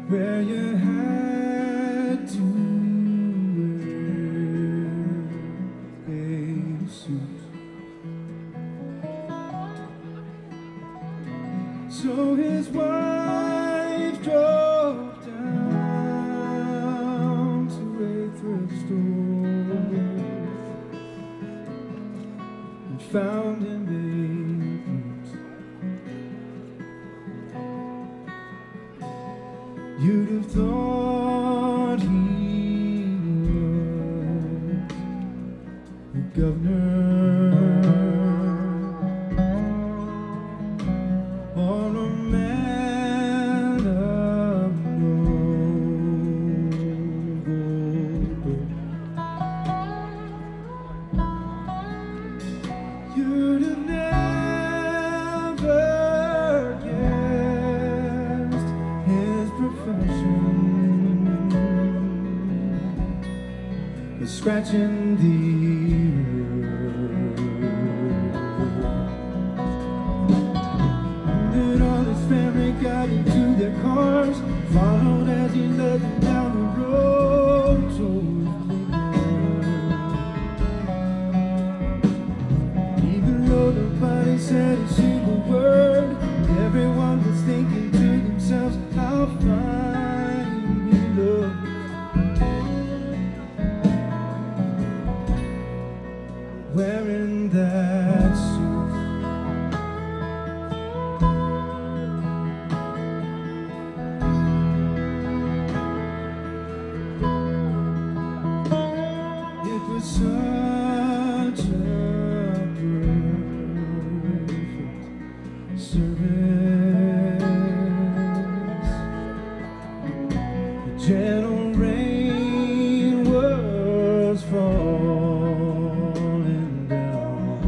where you had to wear a suit. So his wife drove down to a thrift store and found him a boot. You'd have thought he was the governor or a man of noble. You'd have never guessed his profession was scratching the earth. Then all his family got into their cars, followed as he led them down the road towards Lincoln. Even though nobody said a single word, everyone was thinking to themselves how fine he looked. Wearing that suit. It was such a perfect service. The gentle rain was falling down,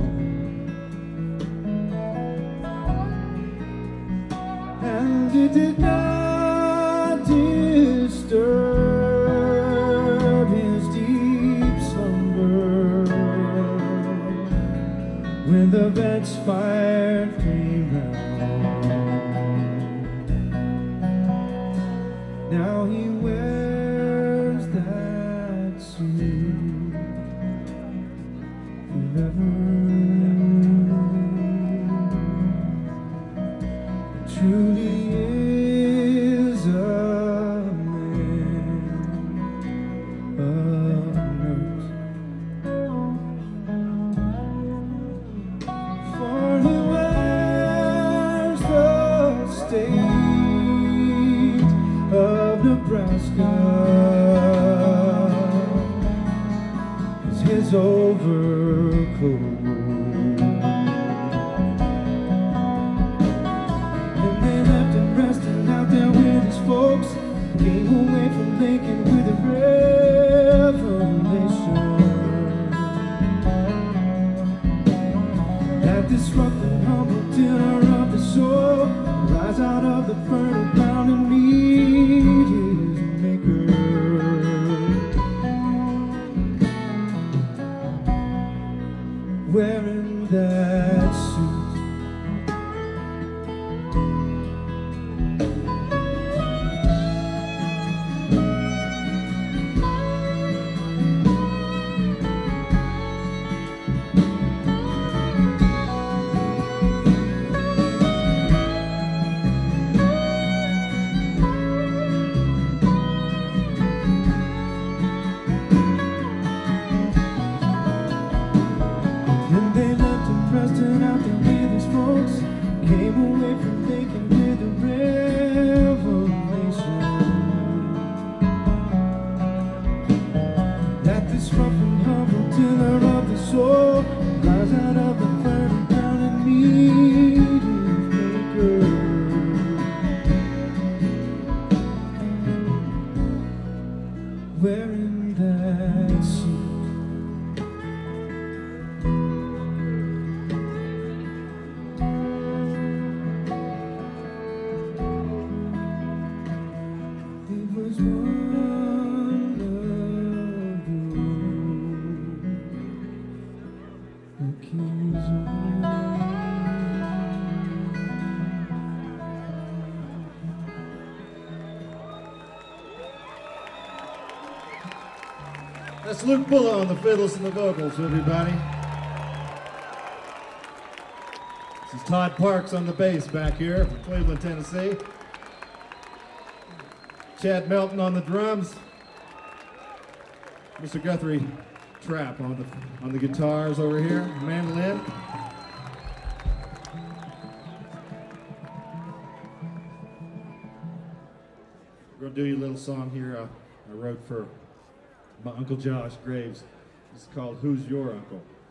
and it did not disturb his deep slumber when the vets fired 3 rounds. Now he wears that suit forever. Truly is a man of note, for he wears the state of Nebraska as his overcoat. And they left him resting out there with his folks, came away from Lincoln with a revelation that this rough and humble tiller of the soil rise out of the fertile ground and meet his maker. Wearing that suit. And they left him resting out there with his folks, came away from Lincoln with a revelation that this rough and humble tiller of the soil rise out of the fertile ground and meet his maker. Wearing that suit. It was wonderful. That's Luke Bulla on the fiddles and the vocals, everybody. This is Todd Parks on the bass back here from Cleveland, Tennessee. Chad Melton on the drums. Mr. Guthrie Trapp on the guitars over here, mandolin. We're gonna do you a little song here I wrote for my Uncle Josh Graves. It's called Who's Your Uncle?